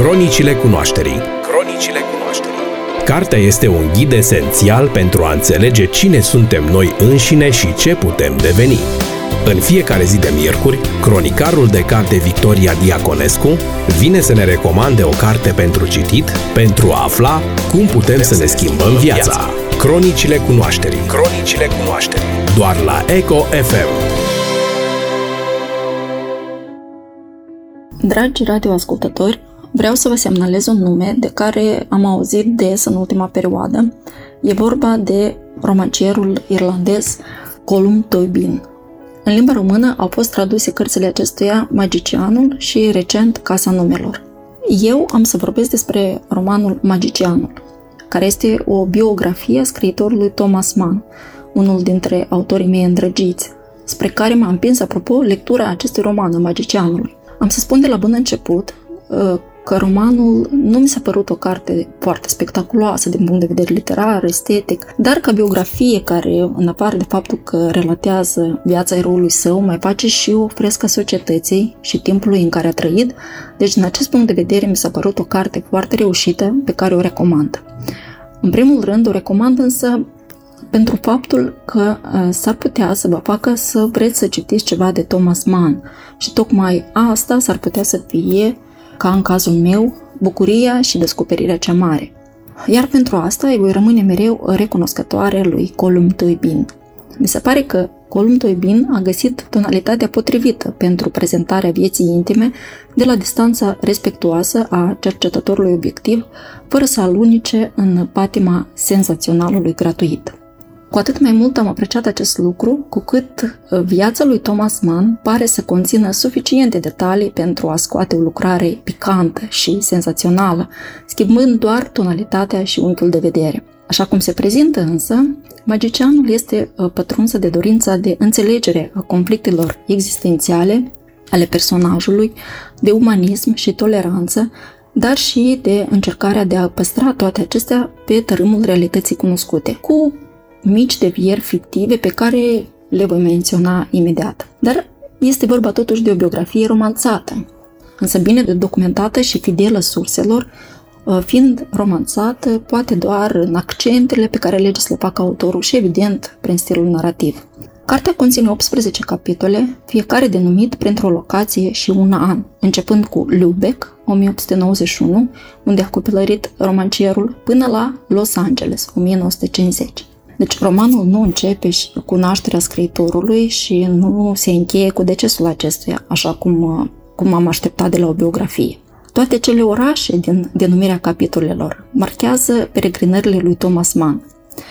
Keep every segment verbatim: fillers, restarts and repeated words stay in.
Cronicile cunoașterii. Cronicile cunoașterii. Cartea este un ghid esențial pentru a înțelege cine suntem noi înșine și ce putem deveni. În fiecare zi de miercuri, cronicarul de carte Victoria Diaconescu vine să ne recomande o carte pentru citit, pentru a afla cum putem să ne schimbăm viața. Cronicile cunoașterii. Cronicile cunoașterii. Doar la Eco F M. Dragi radioascultători, vreau să vă semnalez un nume de care am auzit des în ultima perioadă. E vorba de romancierul irlandez Colum Toibin. În limba română au fost traduse cărțile acestuia Magicianul și recent Casa numelor. Eu am să vorbesc despre romanul Magicianul, care este o biografie a scriitorului Thomas Mann, unul dintre autorii mei îndrăgiți, spre care m-a împins, apropo, lectura acestui roman, Magicianului. Am să spun de la bun început că romanul nu mi s-a părut o carte foarte spectaculoasă din punct de vedere literar, estetic, dar ca biografie care, în afară de faptul că relatează viața eroului său, mai face și o frescă societății și timpului în care a trăit. Deci, din acest punct de vedere, mi s-a părut o carte foarte reușită pe care o recomand. În primul rând, o recomand însă pentru faptul că uh, s-ar putea să vă facă să vreți să citiți ceva de Thomas Mann și tocmai asta s-ar putea să fie, ca în cazul meu, bucuria și descoperirea cea mare. Iar pentru asta îi voi rămâne mereu recunoscătoare lui Colum Toibin. Mi se pare că Colum Toibin a găsit tonalitatea potrivită pentru prezentarea vieții intime de la distanța respectuoasă a cercetătorului obiectiv, fără să alunice în patima senzaționalului gratuit. Cu atât mai mult am apreciat acest lucru, cu cât viața lui Thomas Mann pare să conțină suficiente detalii pentru a scoate o lucrare picantă și senzațională, schimbând doar tonalitatea și unghiul de vedere. Așa cum se prezintă însă, Magicianul este pătrunsă de dorința de înțelegere a conflictelor existențiale ale personajului, de umanism și toleranță, dar și de încercarea de a păstra toate acestea pe tărâmul realității cunoscute, cu mici devieri fictive pe care le voi menționa imediat. Dar este vorba totuși de o biografie romanțată, însă bine documentată și fidelă surselor, fiind romanțată poate doar în accentele pe care alege să le facă autorul și, evident, prin stilul narrativ. Cartea conține optsprezece capitole, fiecare denumit printr-o locație și un an, începând cu Lübeck, o mie opt sute nouăzeci și unu, unde a copilărit romancierul, până la Los Angeles, o mie nouă sute cincizeci. Deci romanul nu începe cu nașterea scriitorului și nu se încheie cu decesul acestuia, așa cum, cum am așteptat de la o biografie. Toate cele orașe din denumirea capitolelor marchează peregrinările lui Thomas Mann,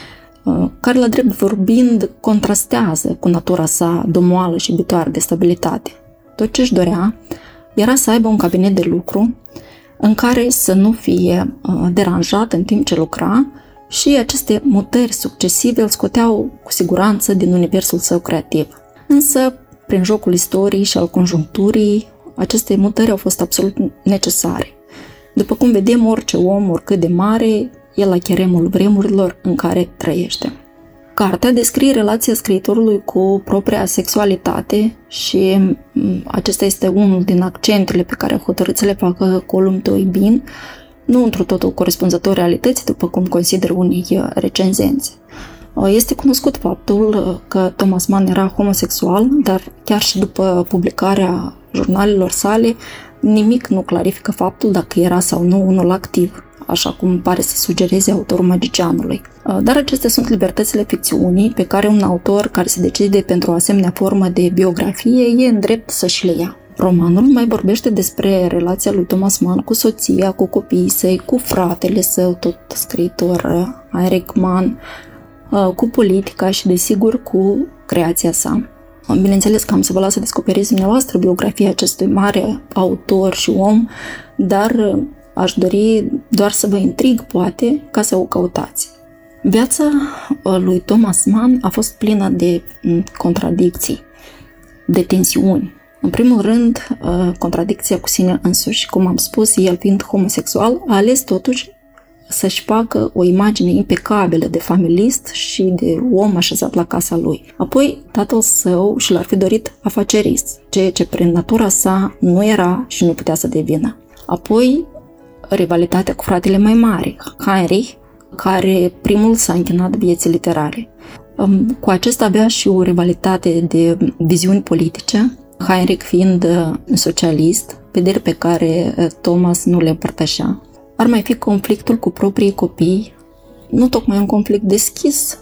care, la drept vorbind, contrastează cu natura sa domoală și iubitoare de stabilitate. Tot ce își dorea era să aibă un cabinet de lucru în care să nu fie deranjat în timp ce lucra, și aceste mutări succesive îl scoteau cu siguranță din universul său creativ. Însă, prin jocul istoriei și al conjuncturii, aceste mutări au fost absolut necesare. După cum vedem, orice om, oricât de mare, e la cheremul vremurilor în care trăiește. Cartea descrie relația scriitorului cu propria sexualitate și acesta este unul din accentele pe care a hotărât să le facă Colum Toibin, nu într-o totul corespunzător realității, după cum consideră unii recenzenți. Este cunoscut faptul că Thomas Mann era homosexual, dar chiar și după publicarea jurnalelor sale, nimic nu clarifică faptul dacă era sau nu unul activ, așa cum pare să sugereze autorul Magicianului. Dar acestea sunt libertățile ficțiunii pe care un autor care se decide pentru o asemenea formă de biografie e în drept să și le ia. Romanul mai vorbește despre relația lui Thomas Mann cu soția, cu copiii săi, cu fratele său, tot scriitor, Heinrich Mann, cu politica și, desigur, cu creația sa. Bineînțeles că am să vă las să descoperiți dumneavoastră biografia acestui mare autor și om, dar aș dori doar să vă intrig, poate, ca să o căutați. Viața lui Thomas Mann a fost plină de contradicții, de tensiuni. În primul rând, contradicția cu sine însuși. Cum am spus, el fiind homosexual, a ales totuși să-și facă o imagine impecabilă de familist și de om așezat la casa lui. Apoi, tatăl său și l-ar fi dorit afacerist, ceea ce prin natura sa nu era și nu putea să devină. Apoi, rivalitatea cu fratele mai mare, Heinrich, care primul s-a închinat vieții literare. Cu acesta avea și o rivalitate de viziuni politice, Heinrich fiind socialist, vederi pe care Thomas nu le împărtășea. Ar mai fi conflictul cu proprii copii, nu tocmai un conflict deschis,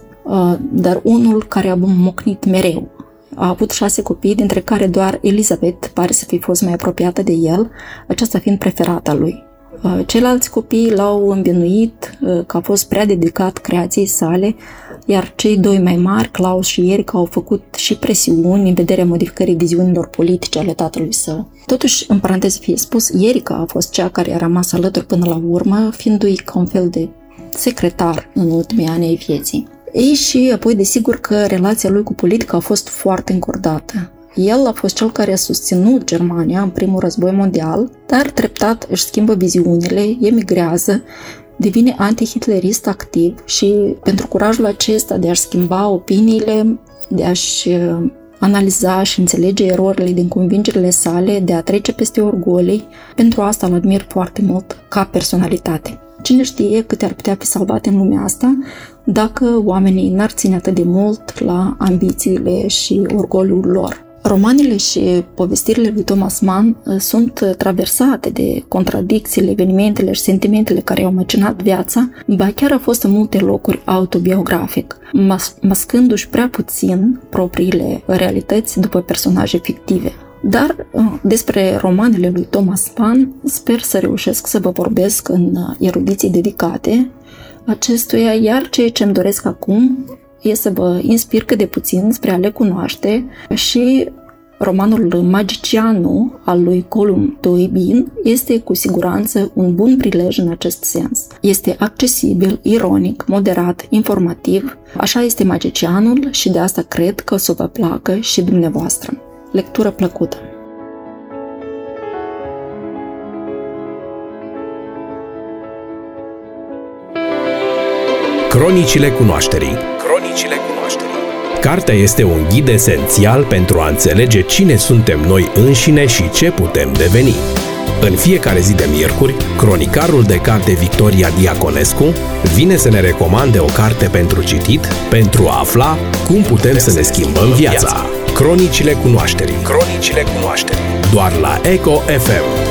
dar unul care a mocnit mereu. A avut șase copii, dintre care doar Elizabeth pare să fi fost mai apropiată de el, aceasta fiind preferata lui. Ceilalți copii l-au învinuit că a fost prea dedicat creației sale, iar cei doi mai mari, Claus și Erika, au făcut și presiuni în vederea modificării viziunilor politice ale tatălui său. Totuși, în paranteză fie spus, Erika a fost cea care a rămas alături până la urmă, fiindu-i ca un fel de secretar în ultimii ani ai vieții. Ei și apoi, desigur că relația lui cu politica a fost foarte încordată. El a fost cel care a susținut Germania în primul război mondial, dar treptat își schimbă viziunile, emigrează, devine antihitlerist activ și pentru curajul acesta de a-și schimba opiniile, de a-și analiza și înțelege erorile din convingerile sale, de a trece peste orgolii, pentru asta îl admir foarte mult ca personalitate. Cine știe câte ar putea fi salvate în lumea asta dacă oamenii n-ar ține atât de mult la ambițiile și orgoliul lor. Romanele și povestirile lui Thomas Mann sunt traversate de contradicțiile, evenimentele și sentimentele care i-au măcinat viața, ba chiar a fost în multe locuri autobiografic, mas- mascându-și prea puțin propriile realități după personaje fictive. Dar despre romanele lui Thomas Mann sper să reușesc să vă vorbesc în erudiții dedicate acestuia, iar ceea ce îmi doresc acum e să vă inspir cât de puțin spre a le cunoaște și romanul Magicianul al lui Colum Toibin este cu siguranță un bun prilej în acest sens. Este accesibil, ironic, moderat, informativ, așa este Magicianul și de asta cred că o să vă placă și dumneavoastră. Lectură plăcută! Cronicile cunoașterii. Cronicile cunoașterii. Cartea este un ghid esențial pentru a înțelege cine suntem noi înșine și ce putem deveni. În fiecare zi de miercuri, cronicarul de carte Victoria Diaconescu vine să ne recomande o carte pentru citit, pentru a afla cum putem să ne schimbăm viața. Cronicile cunoașterii. Cronicile cunoașterii. Doar la Eco F M.